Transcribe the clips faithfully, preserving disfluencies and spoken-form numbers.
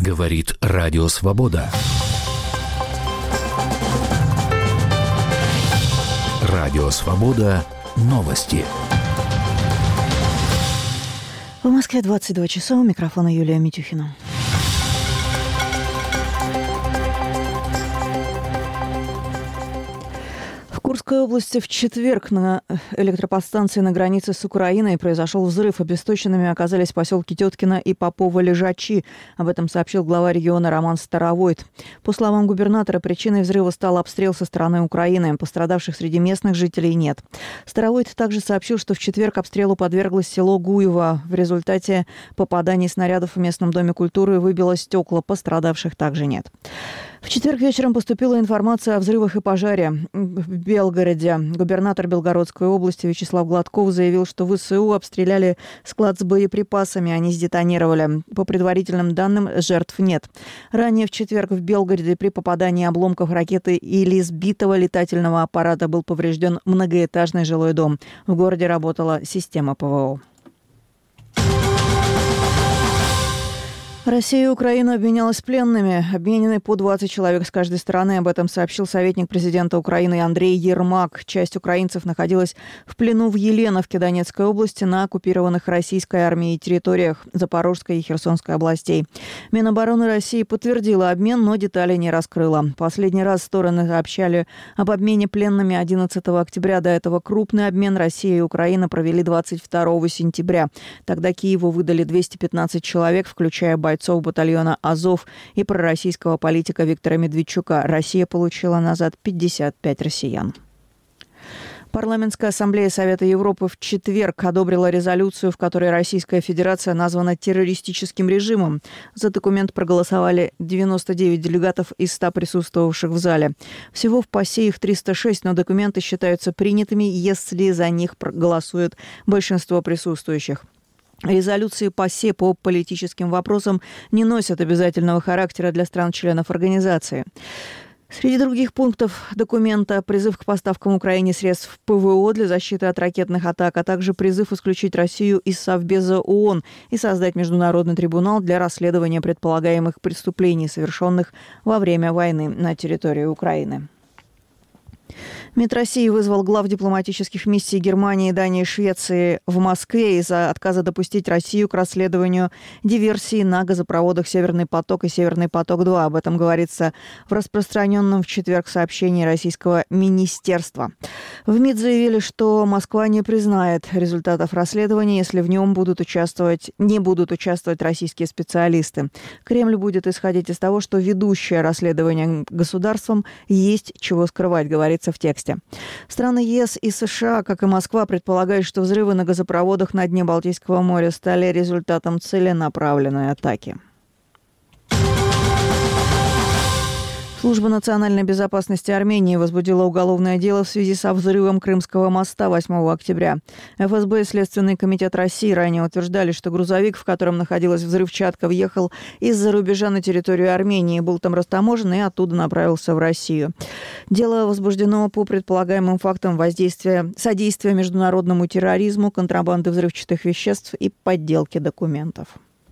Говорит Радио Свобода. Радио Свобода. Новости. В Москве двадцать два часа. У микрофона Юлия Митюхина. В Курской области в четверг на электроподстанции на границе с Украиной произошел взрыв. Обесточенными оказались поселки Теткино и Попово-Лежачи. Об этом сообщил глава региона Роман Старовойт. По словам губернатора, причиной взрыва стал обстрел со стороны Украины. Пострадавших среди местных жителей нет. Старовойт также сообщил, что в четверг обстрелу подверглось село Гуево. В результате попаданий снарядов в местном доме культуры выбило стекла. Пострадавших также нет. В четверг вечером поступила информация о взрывах и пожаре в Белгороде. Губернатор Белгородской области Вячеслав Гладков заявил, что ВСУ обстреляли склад с боеприпасами, они сдетонировали. По предварительным данным, жертв нет. Ранее в четверг в Белгороде при попадании обломков ракеты или сбитого летательного аппарата был поврежден многоэтажный жилой дом. В городе работала система ПВО. Россия и Украина обменялась пленными. Обменены по двадцать человек с каждой стороны. Об этом сообщил советник президента Украины Андрей Ермак. Часть украинцев находилась в плену в Еленовке Донецкой области на оккупированных российской армией территориях Запорожской и Херсонской областей. Минобороны России подтвердила обмен, но детали не раскрыла. Последний раз стороны сообщали об обмене пленными одиннадцатого октября. До этого крупный обмен Россия и Украина провели двадцать второго сентября. Тогда Киеву выдали двести пятнадцать человек, включая бойцов бойцов батальона «Азов» и пророссийского политика Виктора Медведчука. Россия получила назад пятьдесят пять россиян. Парламентская ассамблея Совета Европы в четверг одобрила резолюцию, в которой Российская Федерация названа террористическим режимом. За документ проголосовали девяносто девять делегатов из ста присутствовавших в зале. Всего в ПАСЕ их триста шесть, но документы считаются принятыми, если за них проголосует большинство присутствующих. Резолюции ПАСЕ по политическим вопросам не носят обязательного характера для стран-членов организации. Среди других пунктов документа призыв к поставкам Украине средств ПВО для защиты от ракетных атак, а также призыв исключить Россию из Совбеза ООН и создать международный трибунал для расследования предполагаемых преступлений, совершенных во время войны на территории Украины. МИД России вызвал глав дипломатических миссий Германии, Дании и Швеции в Москве из-за отказа допустить Россию к расследованию диверсии на газопроводах «Северный поток» и «Северный поток-два». Об этом говорится в распространенном в четверг сообщении российского министерства. В МИД заявили, что Москва не признает результатов расследования, если в нем будут участвовать, не будут участвовать российские специалисты. Кремль будет исходить из того, что ведущее расследование государством есть чего скрывать, говорится в тексте. Страны ЕС и США, как и Москва, предполагают, что взрывы на газопроводах на дне Балтийского моря стали результатом целенаправленной атаки. Служба национальной безопасности Армении возбудила уголовное дело в связи со взрывом Крымского моста восьмого октября. эф эс бэ и Следственный комитет России ранее утверждали, что грузовик, в котором находилась взрывчатка, въехал из-за рубежа на территорию Армении, был там растаможен и оттуда направился в Россию. Дело возбуждено по предполагаемым фактам воздействия, содействия международному терроризму, контрабанды взрывчатых веществ и подделки документов.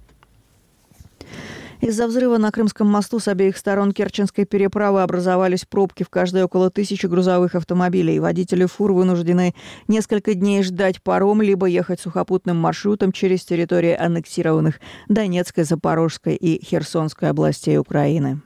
Из-за взрыва на Крымском мосту с обеих сторон Керченской переправы образовались пробки в каждой около тысячи грузовых автомобилей. Водители фур вынуждены несколько дней ждать паром, либо ехать сухопутным маршрутом через территории аннексированных Донецкой, Запорожской и Херсонской областей Украины.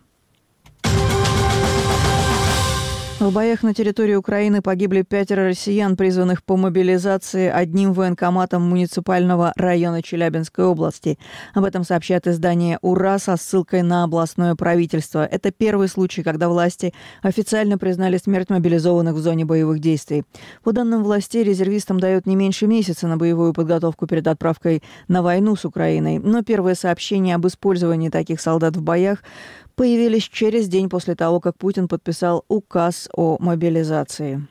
В боях на территории Украины погибли пятеро россиян, призванных по мобилизации одним военкоматом муниципального района Челябинской области. Об этом сообщает издание «Ура» со ссылкой на областное правительство. Это первый случай, когда власти официально признали смерть мобилизованных в зоне боевых действий. По данным властей, резервистам дают не меньше месяца на боевую подготовку перед отправкой на войну с Украиной. Но первые сообщения об использовании таких солдат в боях появились через день после того, как Путин подписал указ о мобилизации.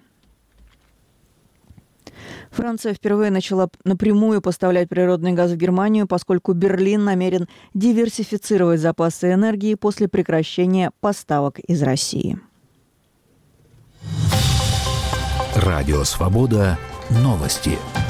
Франция впервые начала напрямую поставлять природный газ в Германию, поскольку Берлин намерен диверсифицировать запасы энергии после прекращения поставок из России. Радио «Свобода». Новости.